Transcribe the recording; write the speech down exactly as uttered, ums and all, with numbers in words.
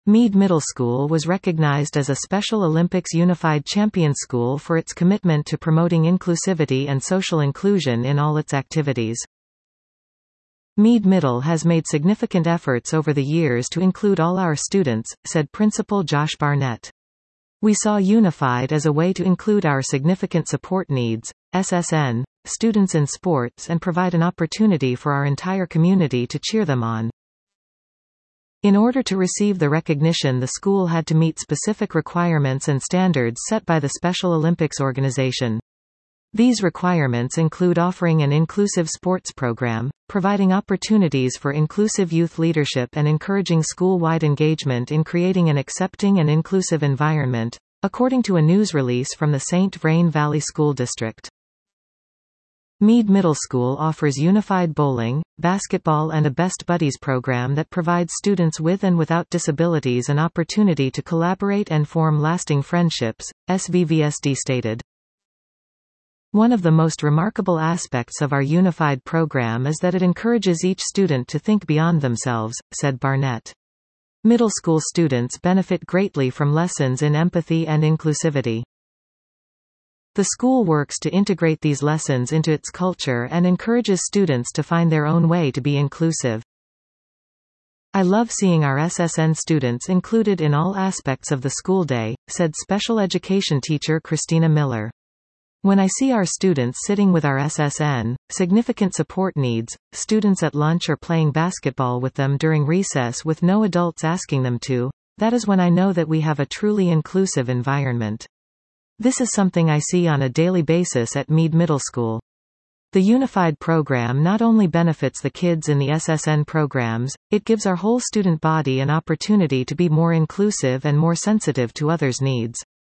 Meade Middle School was recognized as a Special Olympics Unified Champion School for its commitment to promoting inclusivity and social inclusion in all its activities. Meade Middle has made significant efforts over the years to include all our students, said Principal Josh Barnett. We saw Unified as a way to include our significant support needs, S S N, students in sports and provide an opportunity for our entire community to cheer them on. In order to receive the recognition, the school had to meet specific requirements and standards set by the Special Olympics organization. These requirements include offering an inclusive sports program, providing opportunities for inclusive youth leadership and encouraging school-wide engagement in creating an accepting and inclusive environment, according to a news release from the Saint Vrain Valley School District. Meade Middle School offers unified bowling, basketball and a Best Buddies program that provides students with and without disabilities an opportunity to collaborate and form lasting friendships, S V V S D stated. One of the most remarkable aspects of our unified program is that it encourages each student to think beyond themselves, said Barnett. Middle school students benefit greatly from lessons in empathy and inclusivity. The school works to integrate these lessons into its culture and encourages students to find their own way to be inclusive. I love seeing our S S N students included in all aspects of the school day, said special education teacher Christina Miller. When I see our students sitting with our S S N, significant support needs, students at lunch or playing basketball with them during recess with no adults asking them to, that is when I know that we have a truly inclusive environment. This is something I see on a daily basis at Meade Middle School. The unified program not only benefits the kids in the S S N programs, it gives our whole student body an opportunity to be more inclusive and more sensitive to others' needs.